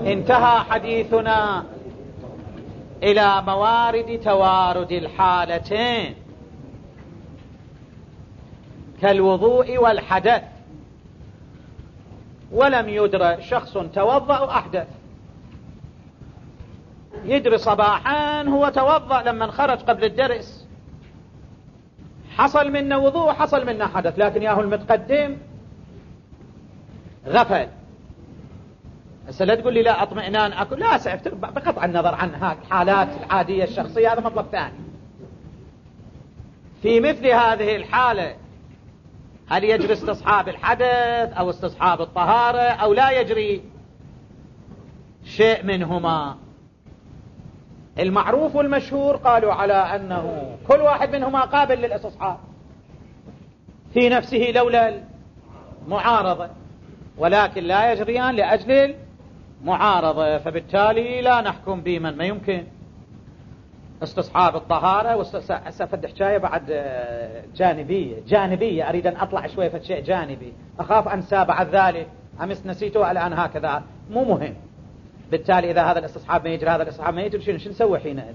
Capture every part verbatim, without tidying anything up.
انتهى حديثنا إلى موارد توارد الحالتين كالوضوء والحدث، ولم يدر شخص توضأ وأحدث. يدري صباحا هو توضأ لما خرج قبل الدرس، حصل منه وضوء وحصل منه حدث، لكن ياهو المتقدم غفل. هسه لا تقول لي لا اطمئنان اكل، لا سأفتر بقطع النظر عن هذه الحالات العادية الشخصية، هذا مطلب ثاني. في مثل هذه الحالة هل يجري استصحاب الحدث أو استصحاب الطهارة أو لا يجري شيء منهما؟ المعروف والمشهور قالوا على أنه كل واحد منهما قابل للاستصحاب في نفسه لولا المعارضة، ولكن لا يجريان لأجل المعارضة، فبالتالي لا نحكم بمن ما يمكن استصحاب الطهارة. وسأفد حكاية بعد جانبية جانبية أريد أن أطلع شوية في شيء جانبي، أخاف أنسى بعد ذلك، أمس نسيته الآن هكذا، مو مهم. بالتالي إذا هذا الاستصحاب ما يجري هذا الاستصحاب ما يجري، شنو شنو نسوي حينئذ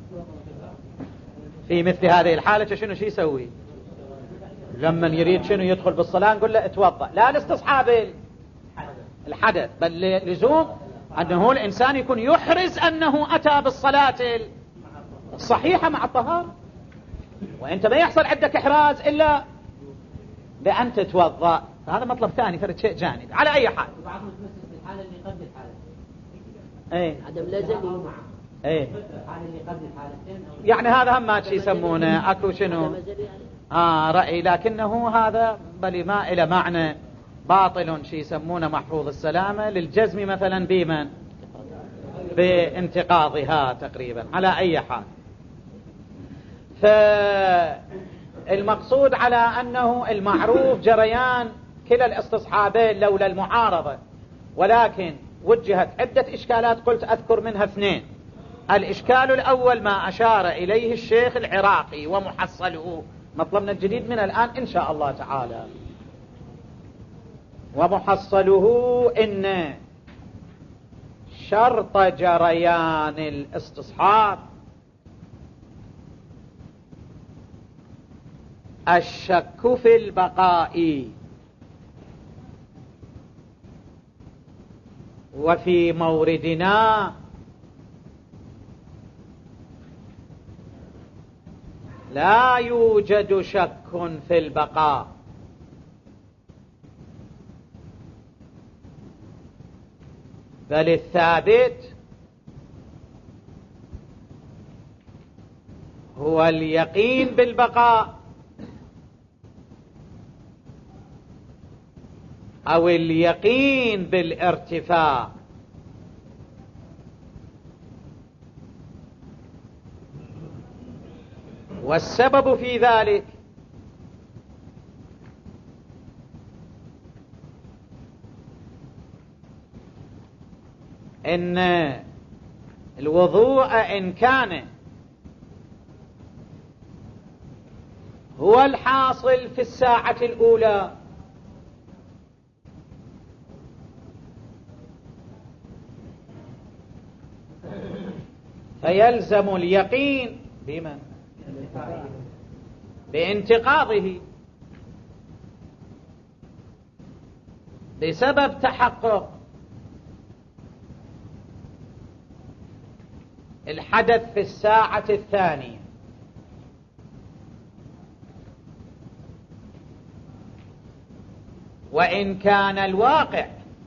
في مثل هذه الحالة؟ شنو شي يسوي لما يريد شنو يدخل بالصلاة؟ نقول له اتوضأ، لا الاستصحاب الحدث، بل لزوم أنه الإنسان يكون يحرز أنه أتى بالصلاة الصحيحة مع الطهارة، وأنت ما يحصل عندك إحراز إلا بأن تتوضأ. هذا مطلب ثاني، فرد شيء جانبي. على أي حال بعضهم يتمسك بالحالة اللي قبل الحالة، ايه عدم لازم معه، ايه الحالة اللي قبل الحالتين، يعني هذا هم ما شي يسمونه اكو شنو اه رأي، لكنه هذا بل ما إلى معنى باطل، شي يسمونه محفوظ السلامة للجزم مثلا بمن بانتقاضها تقريبا. على أي حال، فالمقصود على أنه المعروف جريان كلا الاستصحابين لولا المعارضة، ولكن وجهت عدة إشكالات قلت أذكر منها اثنين. الإشكال الأول ما أشار إليه الشيخ العراقي ومحصله، مطلبنا الجديد من الآن إن شاء الله تعالى، ومحصله إن شرط جريان الاستصحاب الشك في البقاء، وفي موردنا لا يوجد شك في البقاء، بل الثابت هو اليقين بالبقاء أو اليقين بالارتفاع. والسبب في ذلك إن الوضوء إن كان هو الحاصل في الساعة الأولى فيلزم اليقين بمن؟ بانتقاضه بسبب تحقق الحدث في الساعة الثانية. وإن كان الواقع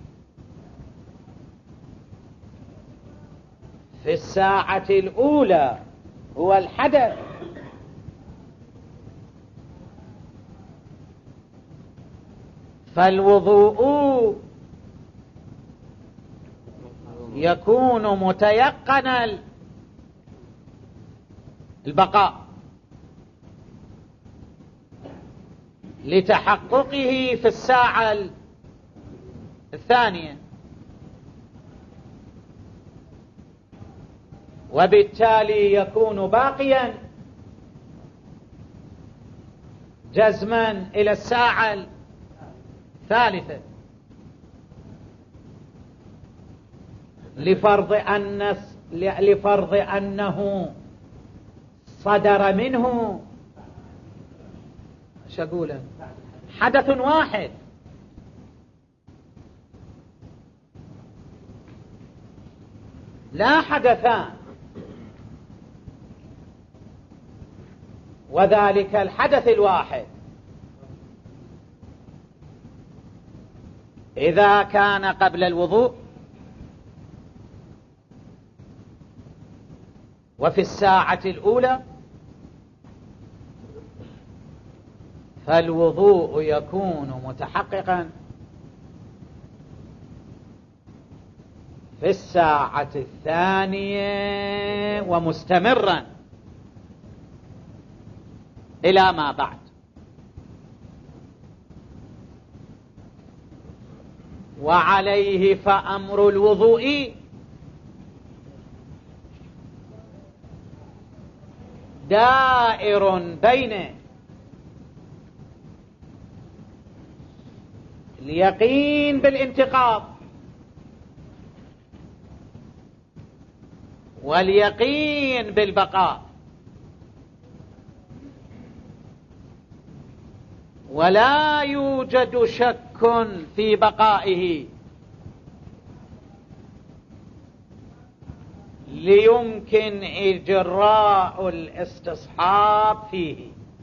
في الساعة الأولى هو الحدث فالوضوء يكون متيقن البقاء لتحققه في الساعة الثانية، وبالتالي يكون باقيا جزما إلى الساعة الثالثة. لفرض أن لفرض أنه صدر منه ايش أقوله حدث واحد، لا حدثان، وذلك الحدث الواحد إذا كان قبل الوضوء وفي الساعة الأولى فالوضوء يكون متحققا في الساعة الثانية ومستمرا إلى ما بعد. وعليه فأمر الوضوء دائر بين اليقين بالانتقاض واليقين بالبقاء، ولا يوجد شك في بقائه ليمكن إجراء الاستصحاب فيه.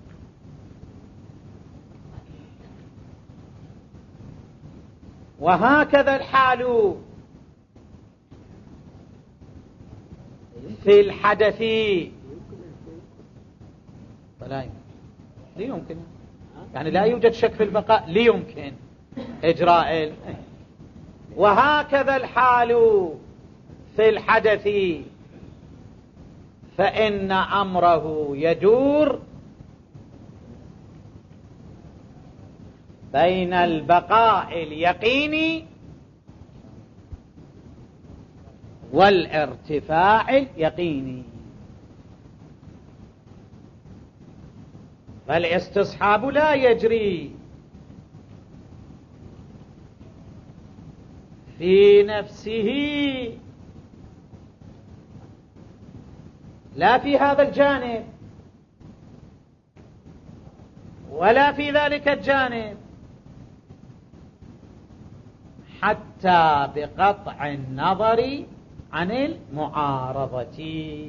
وهكذا الحال في الحدث، فلا يمكن ليمكن يعني لا يوجد شك في البقاء ليمكن إجراء ال... وهكذا الحال في الحدث، فإن أمره يدور بين البقاء اليقيني والارتفاع اليقيني. فالاستصحاب لا يجري في نفسه لا في هذا الجانب ولا في ذلك الجانب حتى بقطع النظر عن المعارضة.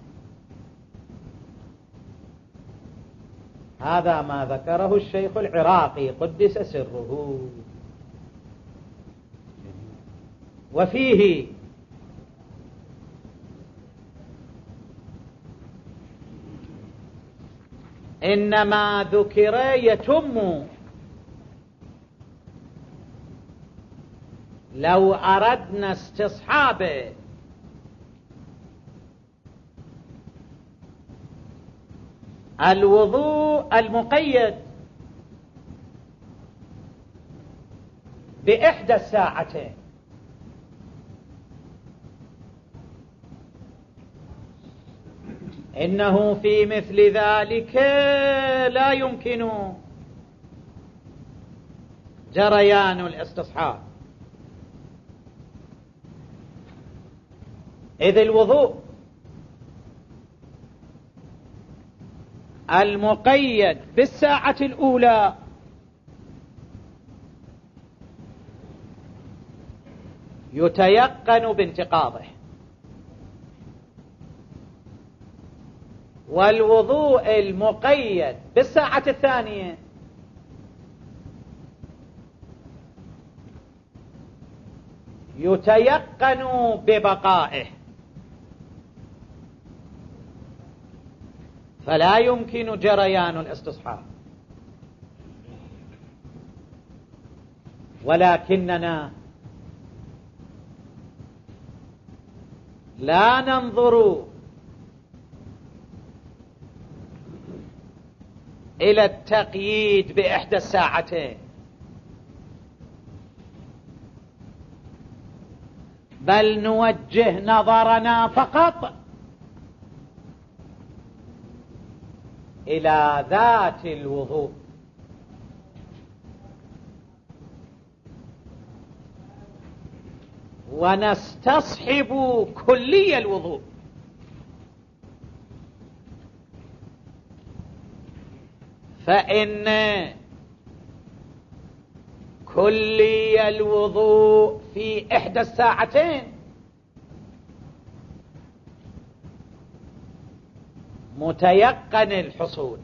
هذا ما ذكره الشيخ العراقي قدس سره. وفيه إنما ذكر يتم لو أردنا استصحاب الوضوء المقيد بإحدى الساعتين إنه في مثل ذلك لا يمكن جريان الاستصحاب، إذ الوضوء المقيد بالساعة الأولى يتيقن بانتقاضه، والوضوء المقيد بالساعة الثانية يتيقن ببقائه، فلا يمكن جريان الاستصحاب. ولكننا لا ننظر إلى التقييد بإحدى الساعتين، بل نوجه نظرنا فقط إلى ذات الوضوء، ونستصحب كلي الوضوء. فإن كلي الوضوء في إحدى الساعتين متيقن الحصول،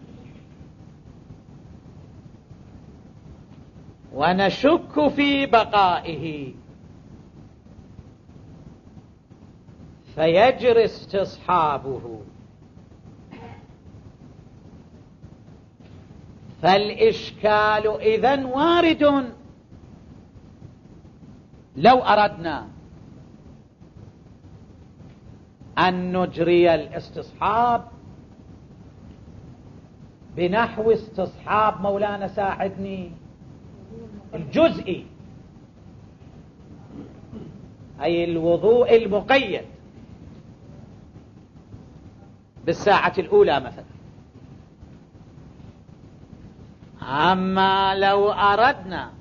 ونشك في بقائه، فيجري استصحابه. فالإشكال إذن وارد لو أردنا أن نجري الاستصحاب بنحو استصحاب مولانا ساعدني الجزئي، أي الوضوء المقيد بالساعة الأولى مثلا. أما لو أردنا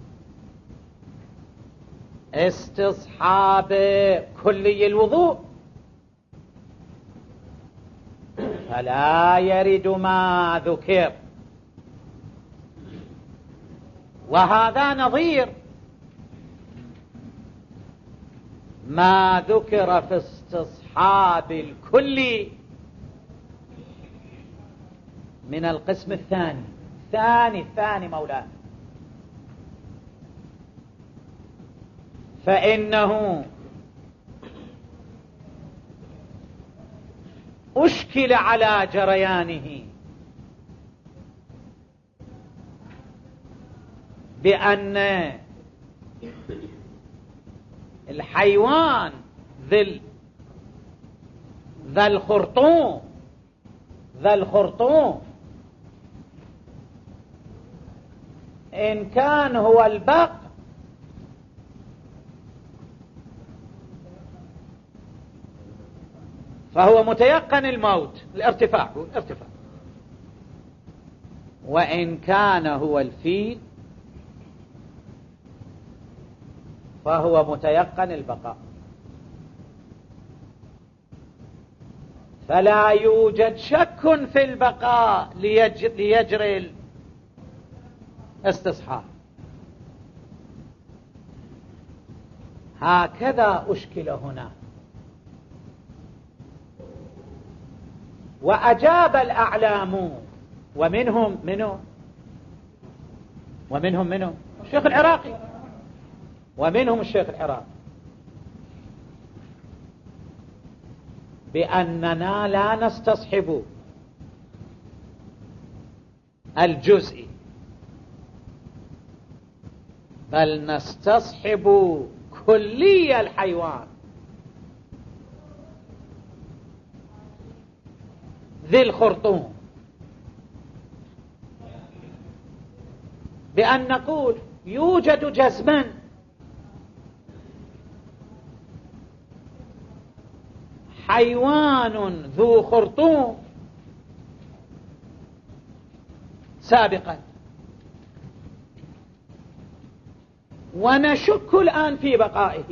استصحاب كلي الوضوء فلا يرد ما ذكر، وهذا نظير ما ذكر في استصحاب الكلي من القسم الثاني الثاني الثاني مولانا. فإنه أشكل على جريانه بأن الحيوان ذي ذا الخرطوم ذا الخرطوم إن كان هو البق فهو متيقن الموت، الارتفاع الارتفاع، وإن كان هو الفيل فهو متيقن البقاء. فلا يوجد شك في البقاء ليجري الاستصحاب. هكذا أشكل هنا. وأجاب الأعلام ومنهم منه ومنهم منه الشيخ العراقي ومنهم الشيخ العراقي بأننا لا نستصحب الجزء، بل نستصحب كلي الحيوان ذي الخرطوم، بأن نقول يوجد جزما حيوان ذو خرطوم سابقا، ونشك الآن في بقائه.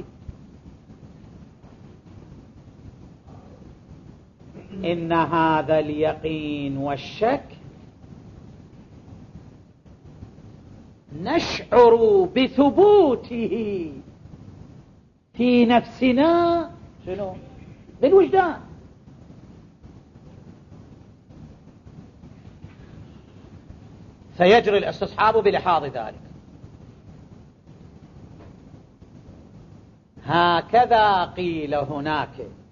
إن هذا اليقين والشك نشعر بثبوته في نفسنا شنو؟ بالوجدان. فيجري الاستصحاب بلحاظ ذلك. هكذا قيل هناك.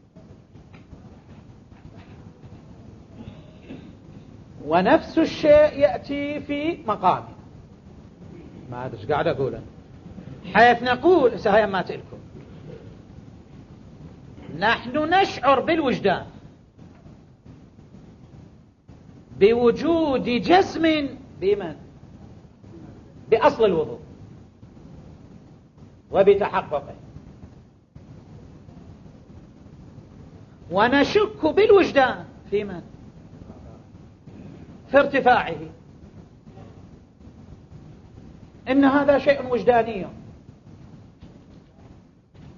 ونفس الشيء يأتي في مقام ما أدري قاعد أقوله، حيث نقول سهيا ما تلكم نحن نشعر بالوجدان بوجود جسم بمن؟ بأصل الوضوء وبتحققه، ونشك بالوجدان في من؟ في ارتفاعه. إن هذا شيء وجداني.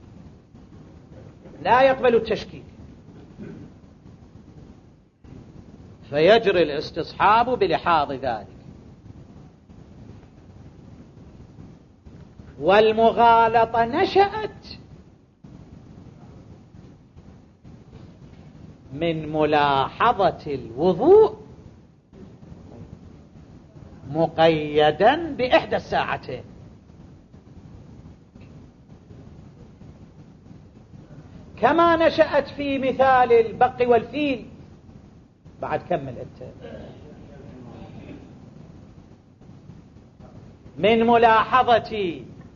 لا يقبل التشكيك، فيجري الاستصحاب بلحاظ ذلك. والمغالطة نشأت من ملاحظة الوضوء مقيدا بإحدى الساعتين، كما نشأت في مثال البق والفيل. بعد كمل انت. من ملاحظة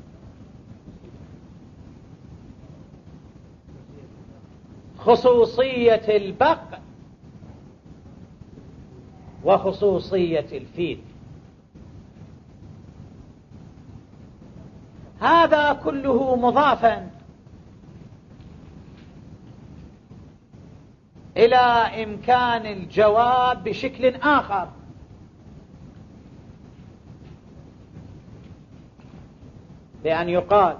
خصوصية البق وخصوصية الفيل، هذا كله مضافا إلى إمكان الجواب بشكل آخر، بأن يقال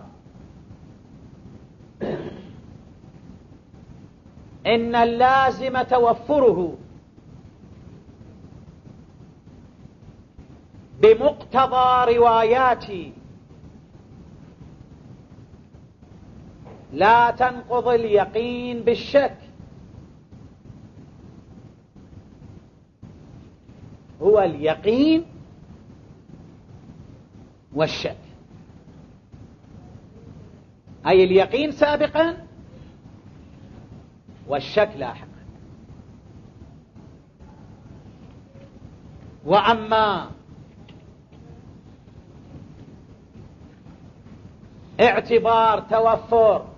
إن اللازم توفره بمقتضى رواياتي لا تنقض اليقين بالشك، هو اليقين والشك، أي اليقين سابقا والشك لاحقا. وأما اعتبار توفر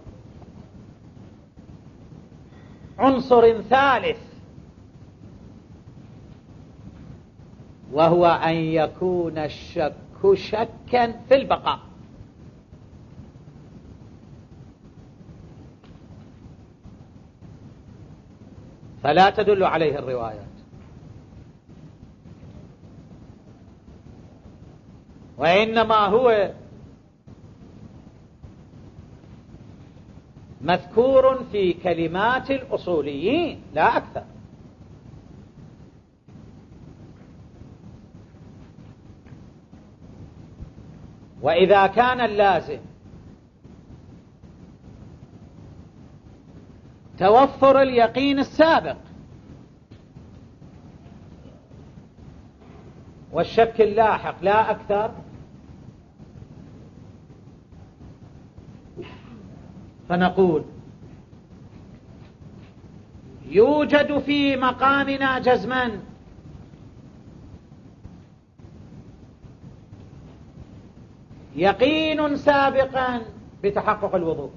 عنصر ثالث وهو أن يكون الشك شكا في البقاء، فلا تدل عليه الروايات، وإنما هو مذكور في كلمات الأصوليين لا أكثر. وإذا كان اللازم توفر اليقين السابق والشك اللاحق لا أكثر، فنقول يوجد في مقامنا جزما يقين سابقا بتحقق الوضوء،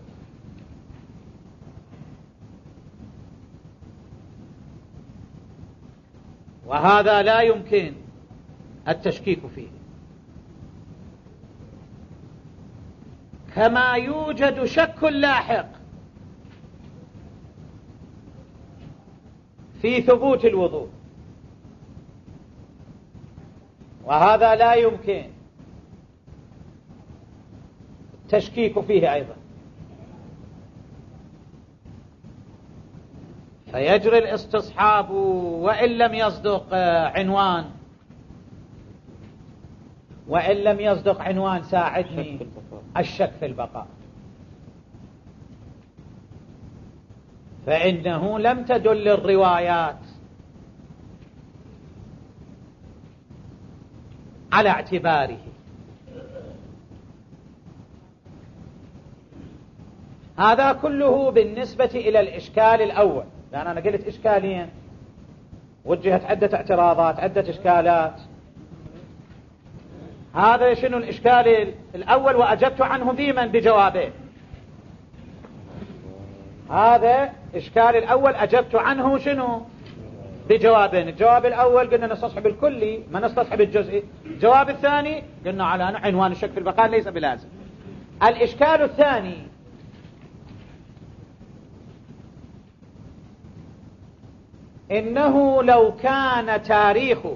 وهذا لا يمكن التشكيك فيه، كما يوجد شك لاحق في ثبوت الوضوء، وهذا لا يمكن التشكيك فيه أيضا. فيجري الاستصحاب وإن لم يصدق عنوان، وإن لم يصدق عنوان ساعدني، الشك في البقاء، فإنه لم تدل الروايات على اعتباره. هذا كله بالنسبة إلى الإشكال الأول، لأن أنا قلت إشكالين، وجهت عدة اعتراضات، عدة إشكالات. هذا شنو الإشكال الأول وأجبت عنه ذيما بجوابين. هذا إشكال الأول أجبت عنه شنو بجوابين. الجواب الأول قلنا نستصحب الكلي ما نستصحب الجزئي. الجواب الثاني قلنا على عنوان الشك في البقاء ليس بلازم. الإشكال الثاني إنه لو كان تاريخه،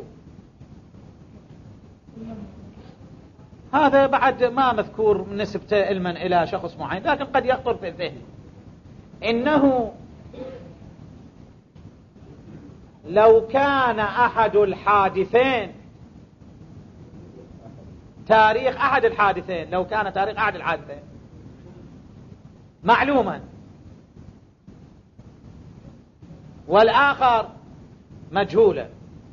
هذا بعد ما مذكور نسبة علما إلى شخص معين، لكن قد يخطر في الذهن، إنه لو كان أحد الحادثين تاريخ أحد الحادثين لو كان تاريخ أحد الحادثين معلوما والآخر مجهولا،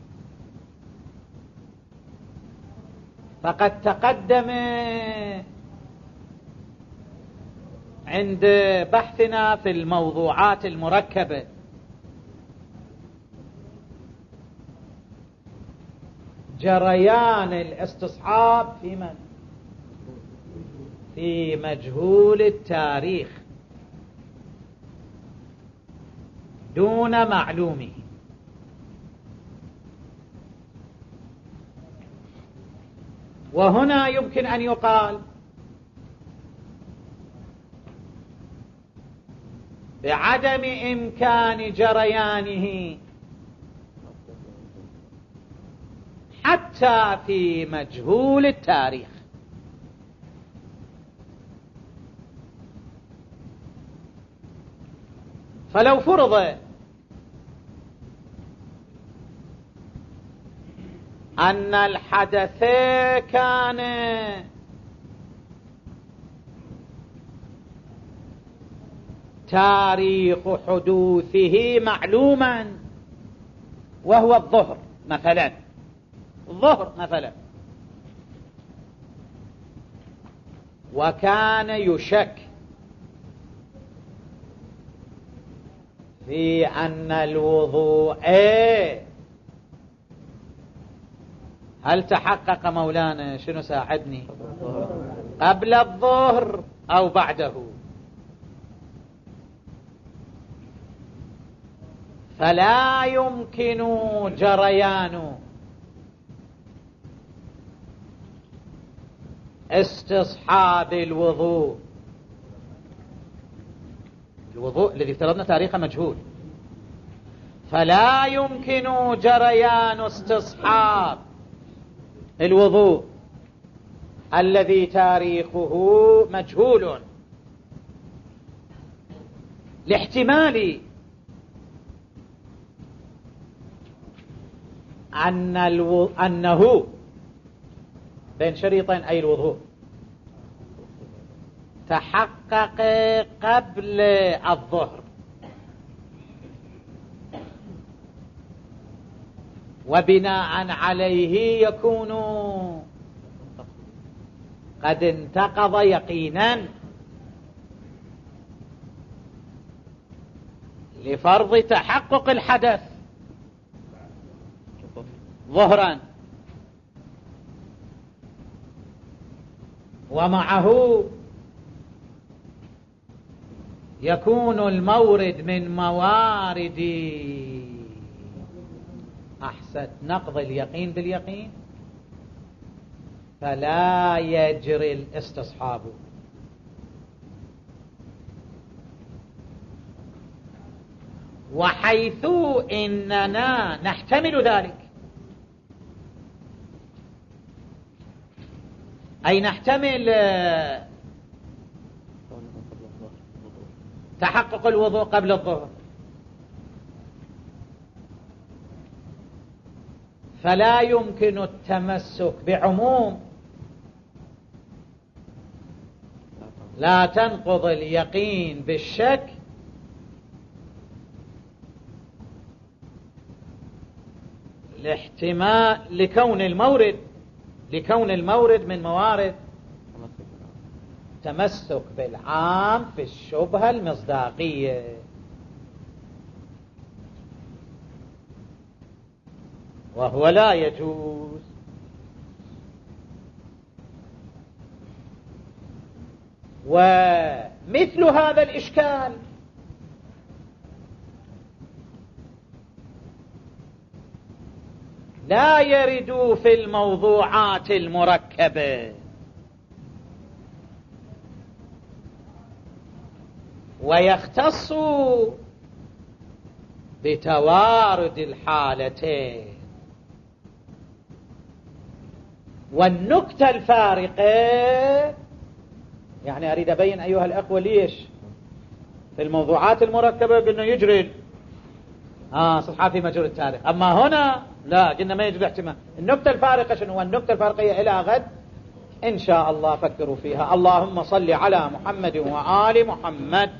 فقد تقدم عند بحثنا في الموضوعات المركبة جريان الاستصحاب في من؟ في مجهول التاريخ دون معلومه. وهنا يمكن أن يقال بعدم إمكان جريانه حتى في مجهول التاريخ. فلو فرض أن الحدث كان تاريخ حدوثه معلوما وهو الظهر مثلا الظهر مثلا وكان يشك في أن الوضوء هل تحقق مولانا شنو ساعدني قبل الظهر أو بعده، فلا يمكن جريان استصحاب الوضوء الوضوء الذي افترضنا تاريخه مجهول، فلا يمكن جريان استصحاب الوضوء الذي تاريخه مجهول لاحتمال أن الو... أنه بين شريطين أي الوضوء تحقق قبل الظهر، وبناء عليه يكون قد انتقض يقينا لفرض تحقق الحدث ظهرا، ومعه يكون المورد من موارد أحسن نقض اليقين باليقين، فلا يجري الاستصحاب. وحيث إننا نحتمل ذلك، أي نحتمل تحقق الوضوء قبل الظهر، فلا يمكن التمسك بعموم لا تنقض اليقين بالشك لاحتمال لكون المورد لكون المورد من موارد تمسك بالعام في الشبهة المصداقية، وهو لا يجوز. ومثل هذا الإشكال لا يرد في الموضوعات المركبة، ويختص بتوارد الحالتين. والنكتة الفارقة، يعني أريد أبين أيها الأخوة ليش في الموضوعات المركبة قلنا يجري آه صفحة في مجرى التاريخ. أما هنا لا، قلنا ما يجري احتمال. النقطة الفارقة شنو؟ النقطة الفارقية إلى غد إن شاء الله فكروا فيها. اللهم صل على محمد وآل محمد.